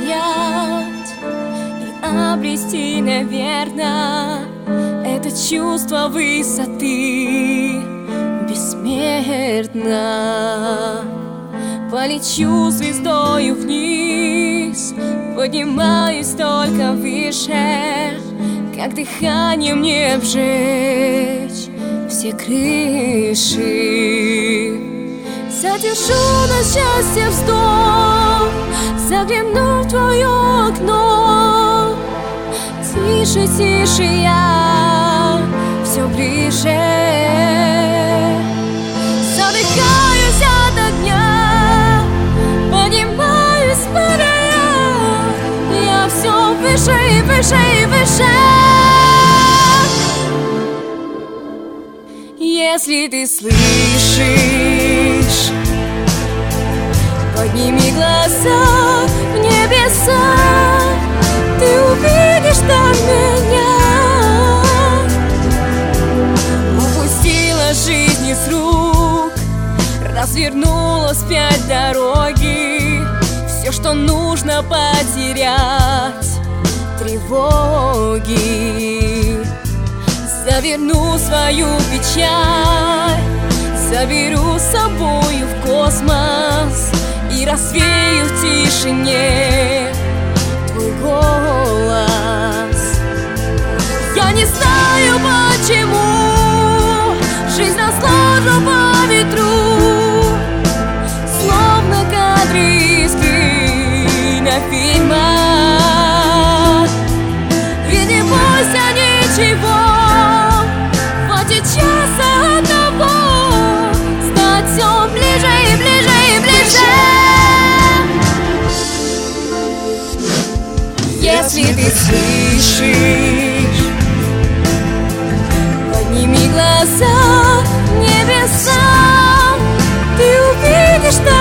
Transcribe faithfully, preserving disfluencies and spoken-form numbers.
понять и обрести, наверное, это чувство высоты бессмертно. Полечу звездою вниз, поднимаюсь только выше, как дыханием мне обжечь все крыши. Задержу на счастье вздох, загляну в твое окно. Тише, тише я, все ближе. Задыхаюсь от огня, поднимаюсь паря. Я все выше и выше и выше. Если ты слышишь, подними глаза в небеса, ты увидишь там меня. Упустила жизнь из рук, развернула вспять дороги. Все, что нужно, потерять тревоги. Заверну свою печаль, заберу с собою в космос и развею в тишине твой голос. Я не знаю почему жизнь разложена по ветру, словно кадры из кинофильма. Ведь не бойся ничего, хватит часа одного стать все ближе и ближе и ближе. Если ты слышишь, подними глаза в небеса, ты увидишь там